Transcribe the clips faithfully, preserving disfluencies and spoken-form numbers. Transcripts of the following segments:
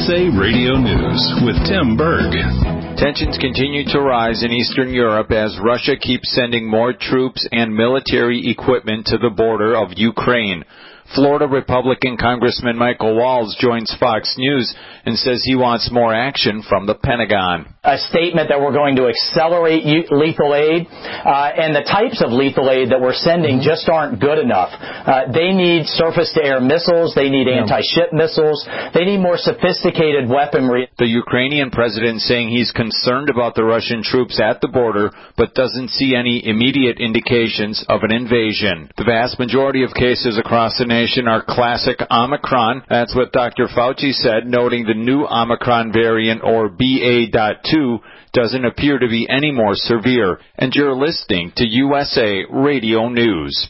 S A Radio News with Tim Berg. Tensions continue to rise in Eastern Europe as Russia keeps sending more troops and military equipment to the border of Ukraine. Florida Republican Congressman Michael Walz joins Fox News and says he wants more action from the Pentagon. A statement that we're going to accelerate lethal aid, uh, and the types of lethal aid that we're sending just aren't good enough. Uh, they need surface-to-air missiles. They need anti-ship missiles. They need more sophisticated weaponry. The Ukrainian president saying he's concerned about the Russian troops at the border, but doesn't see any immediate indications of an invasion. The vast majority of cases across the nation are classic Omicron. That's what Doctor Fauci said, noting the new Omicron variant, or B A two, doesn't appear to be any more severe. And you're listening to U S A Radio News.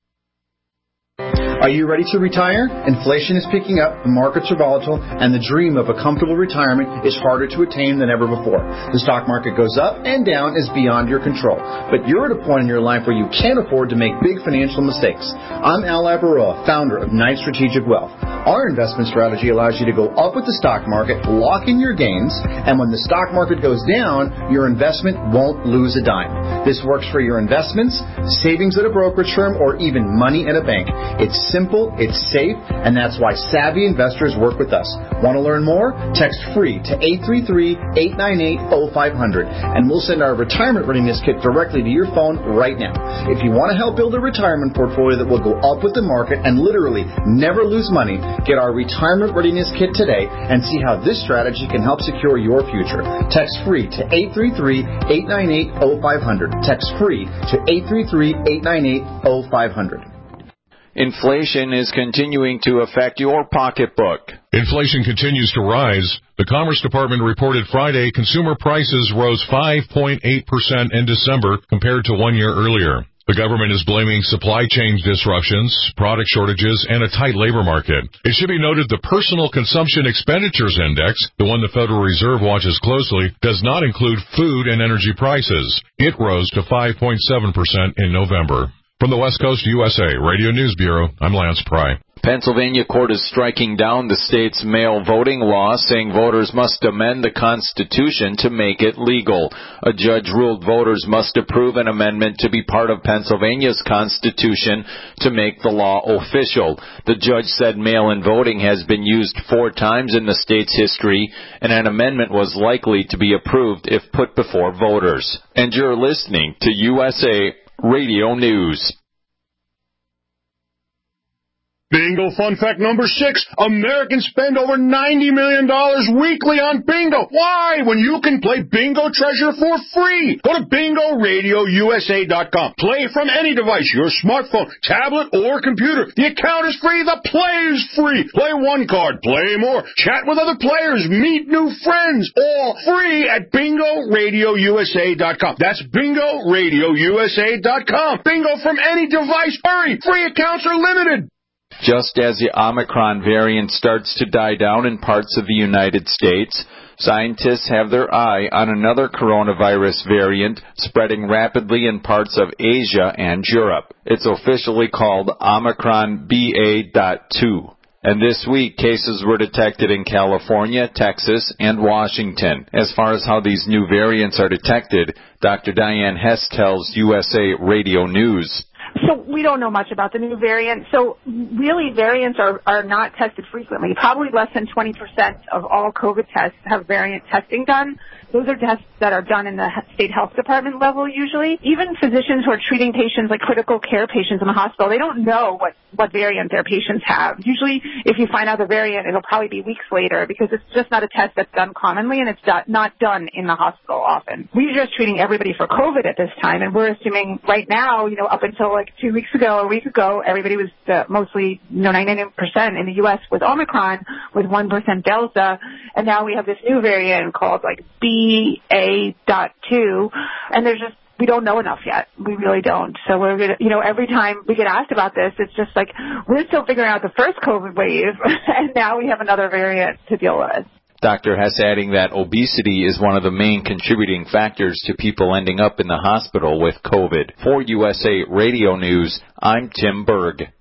Are you ready to retire? Inflation is picking up, the markets are volatile, and the dream of a comfortable retirement is harder to attain than ever before. The stock market goes up and down is beyond your control. But you're at a point in your life where you can't afford to make big financial mistakes. I'm Al Labaroa, founder of Knight Strategic Wealth. Our investment strategy allows you to go up with the stock market, lock in your gains, and when the stock market goes down, your investment won't lose a dime. This works for your investments, savings at a brokerage firm, or even money in a bank. It's simple, it's safe, and that's why savvy investors work with us. Want to learn more? Text FREE to eight three three, eight nine eight, oh five hundred, and we'll send our retirement readiness kit directly to your phone right now. If you want to help build a retirement portfolio that will go up with the market and literally never lose money, get our retirement readiness kit today and see how this strategy can help secure your future. Text FREE to eight three three, eight nine eight, oh five hundred. Text FREE to eight three three, eight nine eight, oh five hundred. Inflation is continuing to affect your pocketbook. Inflation continues to rise. The Commerce Department reported Friday consumer prices rose five point eight percent in December compared to one year earlier. The government is blaming supply chain disruptions, product shortages, and a tight labor market. It should be noted the Personal Consumption Expenditures Index, the one the Federal Reserve watches closely, does not include food and energy prices. It rose to five point seven percent in November. From the West Coast U S A Radio News Bureau, I'm Lance Pry. Pennsylvania court is striking down the state's mail voting law, saying voters must amend the Constitution to make it legal. A judge ruled voters must approve an amendment to be part of Pennsylvania's Constitution to make the law official. The judge said mail-in voting has been used four times in the state's history, and an amendment was likely to be approved if put before voters. And you're listening to U S A Radio News. Bingo fun fact number six. Americans spend over ninety million dollars weekly on bingo. Why? When you can play Bingo Treasure for free. Go to bingo radio u s a dot com. Play from any device, your smartphone, tablet, or computer. The account is free. The play is free. Play one card. Play more. Chat with other players. Meet new friends. All free at bingo radio u s a dot com. That's bingo radio u s a dot com. Bingo from any device. Hurry. Free accounts are limited. Just as the Omicron variant starts to die down in parts of the United States, scientists have their eye on another coronavirus variant spreading rapidly in parts of Asia and Europe. It's officially called Omicron B A two. And this week, cases were detected in California, Texas, and Washington. As far as how these new variants are detected, Doctor Diane Hess tells U S A Radio News. So we don't know much about the new variant. So really, variants are, are not tested frequently. Probably less than twenty percent of all COVID tests have variant testing done. Those are tests that are done in the state health department level usually. Even physicians who are treating patients like critical care patients in the hospital, they don't know what, what variant their patients have. Usually, if you find out the variant, it'll probably be weeks later because it's just not a test that's done commonly and it's not done in the hospital often. We're just treating everybody for COVID at this time, and we're assuming right now, you know, up until like two weeks ago, a week ago, everybody was uh, mostly, you know, ninety-nine percent in the U S with Omicron with one percent Delta, and now we have this new variant called like B A two, and there's just, we don't know enough yet. We really don't. So we're going to, you know, every time we get asked about this, it's just like, we're still figuring out the first COVID wave, and now we have another variant to deal with. Doctor Hess adding that obesity is one of the main contributing factors to people ending up in the hospital with COVID. For U S A Radio News, I'm Tim Berg.